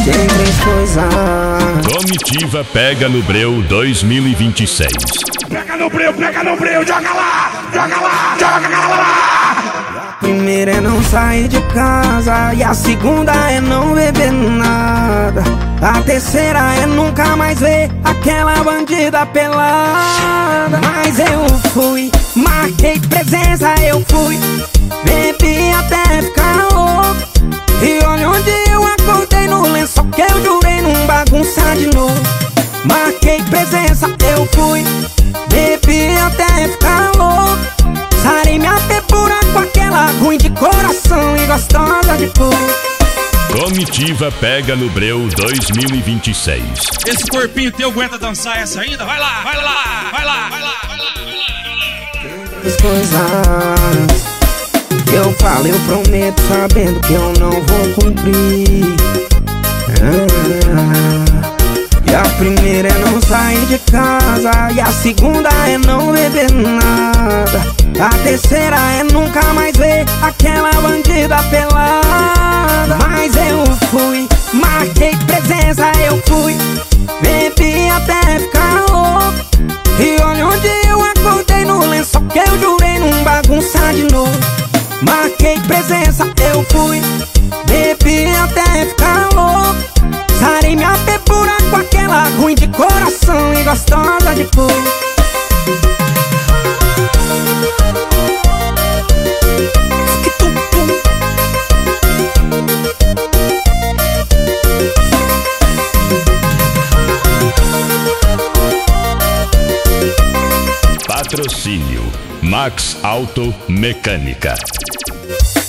Tem três coisas. Comitiva Pega no Breu 2026. Pega no breu, joga lá, joga lá, joga lá. A primeira é não sair de casa, e a segunda é não beber nada. A terceira é nunca mais ver aquela bandida pelada. Mas eu fui, marquei presença, eu fui, bebi até ficar louco. E olha onde eu acordei, no lençol que eu jurei não bagunçar de novo. Marquei presença, eu fui, bebi até ficar louco. Sarei minha tempura com aquela ruim de coração e gostosa de cor. Comitiva Pega no Breu 2026. Esse corpinho teu aguenta dançar essa ainda? Vai lá, vai lá, vai lá, vai lá, vai lá, vai lá. Três coisas que eu falo, eu prometo, sabendo que eu não vou cumprir. E a primeira é não sair de casa, e a segunda é não beber nada. A terceira é nunca mais ver aquela bandida pelada. Mas eu fui, marquei presença, eu fui, bebi até ficar louco. E olha onde eu acordei, no lençol que eu jurei não bagunçar de novo. Marquei presença, eu fui, bebi até ficar louco. Sarei minha tempura com aquela ruim de coração e gostosa de cor. Patrocínio Max Auto Mecânica.